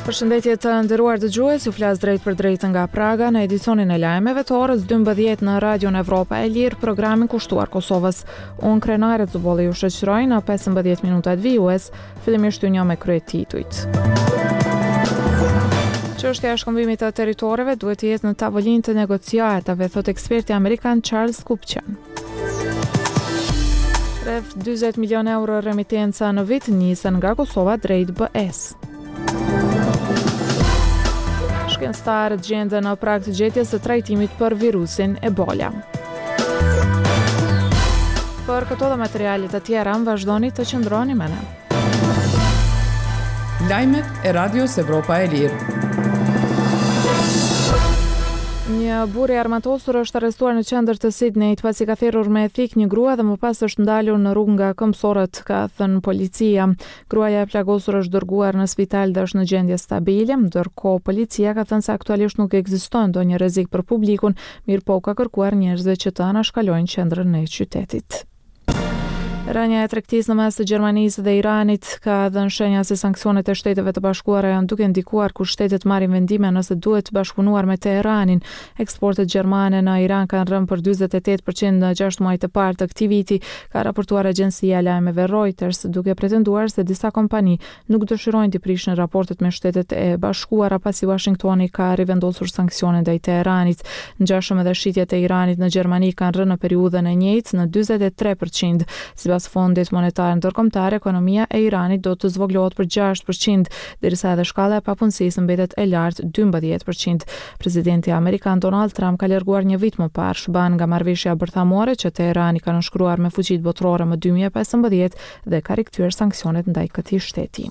Përshëndetje të nderuar dëgjues, ju flas drejt për drejt nga Praga në edicionin e lajmeve të orës 12 në Radion Evropa e Lirë, programin kushtuar Kosovës. Unë Krenare Zubolli ju shoqëroj në 15 minutat vijues, fillimisht ju njoh me kryet titujt. Çështja e shkëmbimit të territoreve duhet të jetë në tavolinë të negociatave, thot eksperti amerikan Charles Kupchan. Rreth 40 milion euro remitenca në vit nisën nga Kosova drejt BE-s. Shkencëtarët gjenden në prag të gjetjes së trajtimit për virusin Ebola. Për këto dhe materialet të tjera, vazhdoni të qëndroni me ne. Lajmet e Radios Evropa e Lirë. Një burr i armatosur është arrestuar në qendër të Sydneyt pasi ka therrur me thik një grua dhe më pas është ndalur në rrugë nga këmbësorët, ka thënë policia. Gruaja e plagosur është dërguar në spital dhe është në gjendje stabile, ndërkohë policia ka thënë se aktualisht nuk ekziston ndonjë rrezik për publikun, mirëpo ka kërkuar njerëzve që të anashkalojnë qendrën e qytetit. Rënja e tregtisë në mes të Gjermanisë dhe Iranit ka dhënë shenja se sanksionet e Shteteve të Bashkuara janë duke ndikuar kur shtetet marrin vendime nëse duhet të bashkëpunuar me Teheranin. Eksportet gjermane në Iran kanë rënë për 48% në 6 muajt e parë të këtij viti, ka raportuar agjencia e lajmeve Reuters, duke pretenduar se disa kompani nuk dëshirojnë të prishin raportet me Shtetet e Bashkuara pasi Washingtoni ka rivendosur sanksione ndaj Teheranit. Ngjashëm edhe shitjet e Iranit në Gjermani kanë rënë në periudhën e njëjtë në 43%. Sipas Fondit Monetar Ndërkombëtar, ekonomia e Iranit do të zvoglohet për 6%, derisa edhe shkalla e papunësisë mbetet e lartë 12%. Presidenti amerikan Donald Trump ka larguar një vit më parë SBA nga marrëveshja bërthamore që Teherani ka nënshkruar me fuqitë botërore më 2015 dhe ka rikthyer sanksionet ndaj këtij shteti.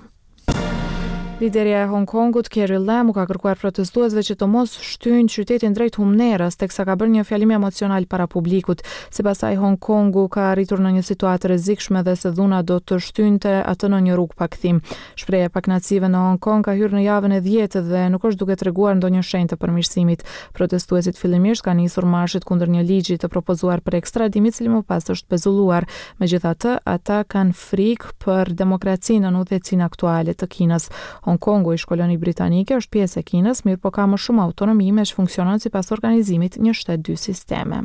Liderja e Hong Kongut, Carrie Lam, ka kërkuar protestuesve që të mos shtyjnë qytetin drejt humnerës, teksa ka bërë një fjalim emocional para publikut. Sipas saj, Hong Kongu ka arritur në një situatë rrezikshme dhe se dhuna do të shtynte atë në një rrugë pa kthim. Shprehja e pakënaqësive në Hong Kong ka hyrë në javën e 10 dhe nuk është duke treguar ndonjë shenjë të përmirësimit. Protestuesit fillimisht kanë nisur marshit kundër një ligji të propozuar për ekstradimin, i cili më pas është pezulluar. Megjithatë, ata kanë frikë për demokracinë në udhëhecin aktuale të Kinës. Hong Kongu ish koloni britanike është pjesë e Kinës, mirë po ka më shumë autonomi me që funksionon sipas organizimit një shtet dy sisteme.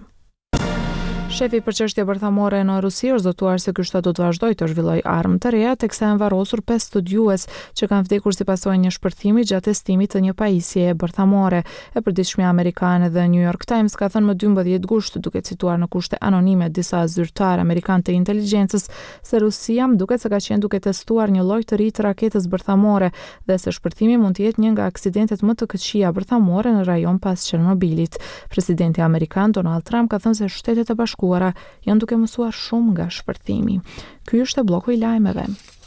Shefi për çështje bërthamore në Rusi është zotuar se ky shtet do të vazhdojë të zhvillojë armë të reja, teksa janë varrosur 5 studiues që kanë vdekur si pasojë një shpërthimi gjatë testimit të një pajisjeje bërthamore. E përditshmja amerikane dhe New York Times ka thënë më 12 gusht, duke cituar në kushte anonime disa zyrtar amerikan të inteligjencës, se Rusia duket se ka qenë duke testuar një lloj të ri të raketës bërthamore dhe se shpërthimi mund të jetë një nga aksidentet më të këqija bërthamore në rajon pas Çernobilit. Presidenti amerikan Donald Trump ka thënë se Shtetet e Bashkuara janë duke mësuar shumë nga shpërthimi. Ky është bloku i lajmeve.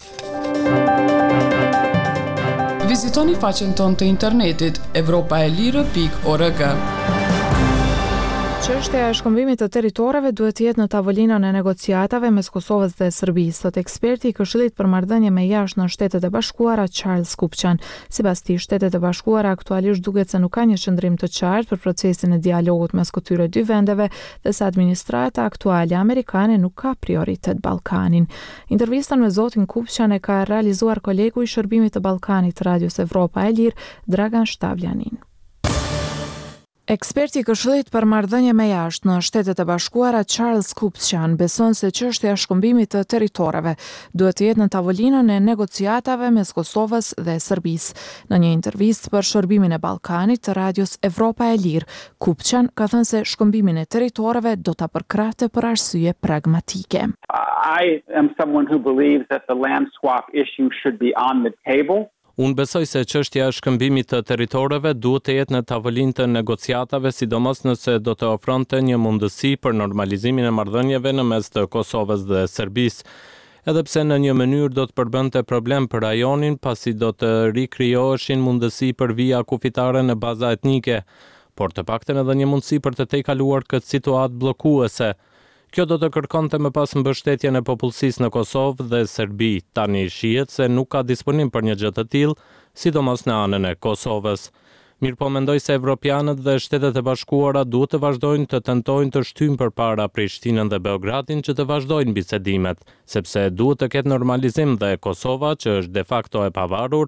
Vizitoni faqen tonë të internetit europaelire.org. Çështja e shkëmbimit të territoreve duhet të jetë në tavolinën e negociatave mes Kosovës dhe Serbisë, thot eksperti i Këshillit për marrëdhënie me jashtë në Shtetet e Bashkuara Charles Kupchan. Sipas tij, Shtetet e Bashkuara aktualisht duket se nuk ka një qëndrim të qartë për procesin e dialogut mes këtyre dy vendeve dhe se administrata aktuale amerikane nuk ka prioritet Ballkanin. Intervistën me zotin Kupchan e ka realizuar kolegu i shërbimit të Ballkanit të Radios Evropa e Lirë, Dragan Shtavljanin. Eksperti i Këshillit për marrëdhënie me jashtë në Shtetet e Bashkuara Charles Kupchan beson se çështja e shkëmbimit të territoreve duhet të jetë në tavolinën e negociatave mes Kosovës dhe Serbisë. Në një intervistë për shërbimin e Ballkanit të Radios Evropa e Lirë, Kupchan ka thënë se shkëmbimin e territoreve do ta përkrahte për arsye pragmatike. I am someone who believes that the land swap issue should be on the table. Unë besoj se çështja e shkëmbimit të territoreve duhet të jetë në tavolinë të negociatave, sidomos nëse do të ofronte një mundësi për normalizimin e marrëdhënieve në mes të Kosovës dhe Serbisë. Edhe pse në një mënyrë do të përbënte problem për rajonin, pasi do të rikrijoheshin mundësi për vija kufitare në baza etnike, por të paktën edhe një mundësi për të tejkaluar këtë situatë bllokuese. Kjo do të kërkonte më pas mbështetjen e popullsisë në Kosovë dhe Serbi. Tani shihet se nuk ka disponim për një gjë të tillë, sidomos në anën e Kosovës. Mirpo mendoj se evropianët dhe Shtetet e Bashkuara duhet të vazhdojnë të tentojnë të shtyjnë përpara Prishtinën dhe Beogradin që të vazhdojnë bisedimet, sepse duhet të ketë normalizim dhe Kosova, që është de facto e pavarur,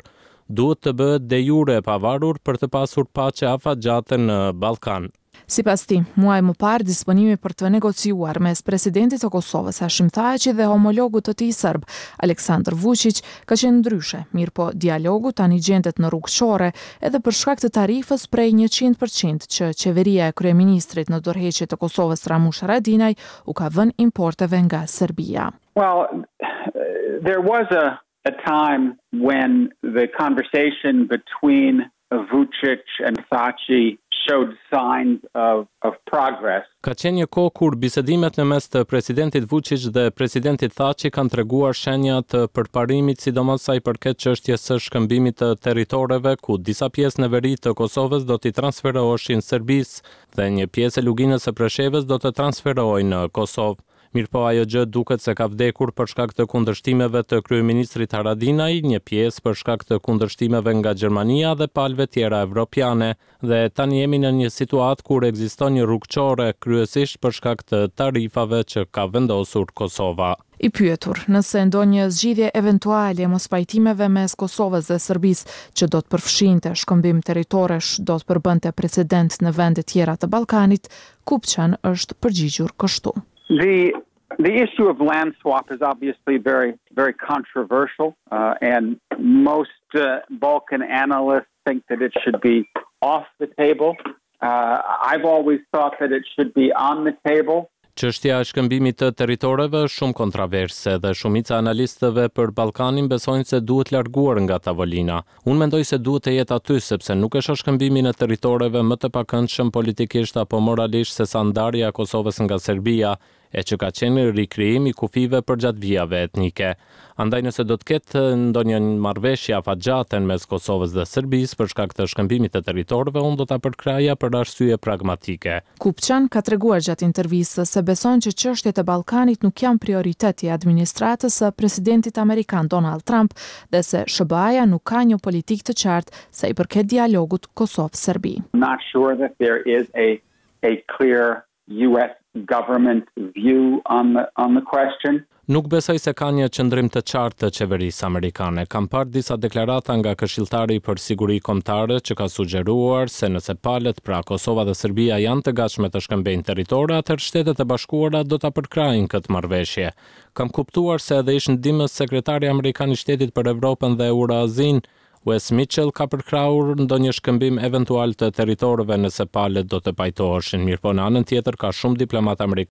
duhet të bëhet de jure e pavarur për të pasur paqe afatgjate në Ballkan. Sipas tij, muaj më parë disponimi për të negociuar mes presidentit të Kosovës Hashim Thaçi dhe homologut të tij serb Aleksandar Vučić ka qenë ndryshe, mirë po dialogu tani gjendet në rrugë qore edhe për shkak të tarifës prej 100% që qeveria e kryeministrit në dorëheqje të Kosovës Ramush Haradinaj u ka vënë importeve nga Serbia. Well, there was a time when the conversation between Vučić and Thaçi showed signs of progress. Ka qenë një kohë kur bisedimet në mes të presidentit Vučić dhe presidentit Thaçi kanë treguar shenja të përparimit, sidomos sa i përket çështjes së shkëmbimit të territoreve, ku disa pjesë në veri të Kosovës do t'i transferoheshin Serbisë dhe një pjesë e luginës së Preshevës do të transferohej në Kosovë. Mirëpo ajo gjë duket se ka vdekur për shkak të kundërshtimeve të kryeministrit Haradinaj, një pjesë për shkak të kundërshtimeve nga Gjermania dhe palëve tjera evropiane, dhe tani jemi në një situatë kur ekziston një rrugë qore kryesisht për shkak të tarifave që ka vendosur Kosova. I pyetur nëse ndonjë zgjidhje eventuale e mospajtimeve mes Kosovës dhe Serbisë që do të përfshinte shkëmbim territoresh do të përbënte precedent në vende tjera të Ballkanit, Kupçan është përgjigjur kështu. The issue of land swap is obviously very controversial, and most Balkan analysts think that it should be off the table. I've always thought that it should be on the table. Çështja e shkëmbimit të territoreve është shumë kontroverse dhe shumica e analistëve për Ballkanin besojnë se duhet larguar nga tavolina. Unë mendoj se duhet të jetë aty sepse nuk është shkëmbimin e territoreve më të pakëndshëm politikisht apo moralisht se sa ndarja e Kosovës nga Serbia, e që ka qenë rikrijim i kufive përgjatë vijave etnike. Andaj nëse do të ketë ndonjë marrëveshje afatgjate mes Kosovës dhe Serbisë për shkak të shkëmbimit të territoreve, unë do ta përkraja për arsye pragmatike. Kupçan ka treguar gjatë intervistës se beson që çështjet e Ballkanit nuk janë prioritet i administratës së presidentit amerikan Donald Trump dhe se SBA-ja nuk ka një politikë të qartë sa i përket dialogut Kosovë-Serbi. I'm not sure that there is a clear US government view on the question. Nuk besoj se ka një qëndrim të qartë të qeverisë amerikane. Kam parë disa deklarata nga këshilltari për siguri kombëtare që ka sugjeruar se nëse palët pra Kosova dhe Serbia janë të gatshme të shkëmbejnë territore, atëherë Shtetet e Bashkuara do ta përkrajnë këtë marrëveshje. Kam kuptuar se edhe ish ndihmës sekretari amerikan i Shtetit për Evropën dhe Eurazin, Wes Mitchell, ka përkrahur ndonjë shkëmbim eventual të territoreve nëse palët do të pajtoheshin. Mirëpo në anën tjetër ka shumë diplomatë amerikanë